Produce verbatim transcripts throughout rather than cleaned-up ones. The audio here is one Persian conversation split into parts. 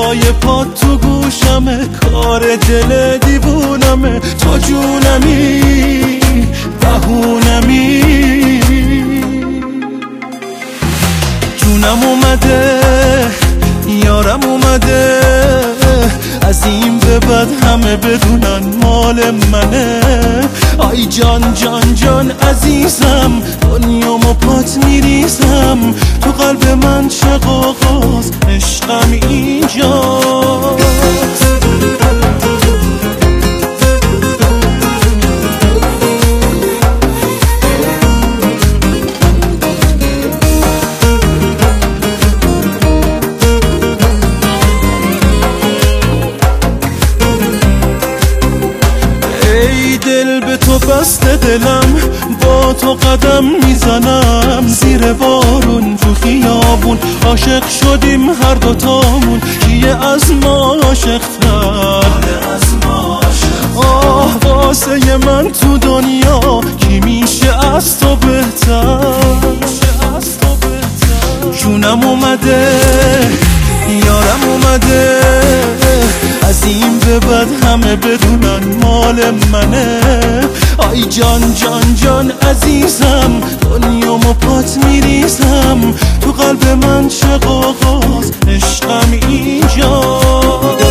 صدای پات تو گوشمه، کار دل دیوونمه، تو جونمی بهونمی. جونم اومده یارم اومده، از این به بعد همه بدونن مال منه. آی جان جان جان عزیزم، دنیامو پات میریزم، تو قلب من چه قاقاز، عشقم اینجاست. دل به تو بسته دلم، با تو قدم میزنم، زیر بارون تو خیابون عاشق شدیم هر دوتامون. کیه از ما عاشق‌تر؟ آه واسه من تو دنیا کی میشه از تو بهتر؟ جونم اومده یارم اومده، از این به بعد همه بدونن مال منه. آی جان جان جان عزیزم، دنیامو پات میریزم، تو قلب من چه قاقاز، عشقم اینجاست.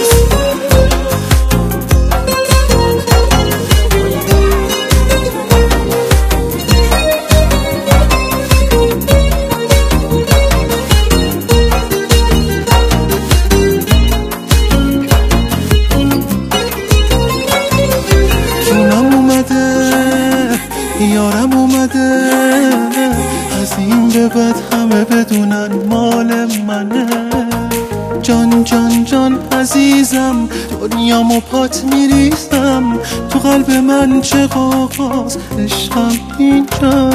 یارم اومده، از این به بعد همه بدونن مال منه. جان جان جان عزیزم، دنیامو پات میریزم، تو قلب من چه قاقاز، عشقم اینجا.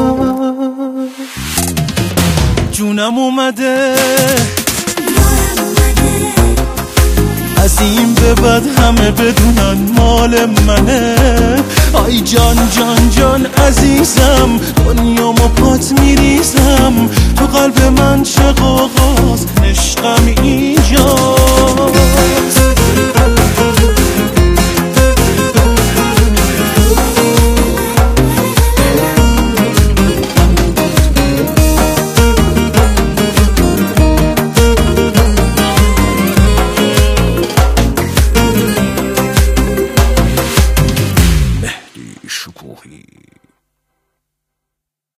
جونم اومده از این به بعد همه بدونن مال منه. آی جان جان جان عزیزم، دنیامو پات میریزم، تو قلب من چه قاقاز، عشقم این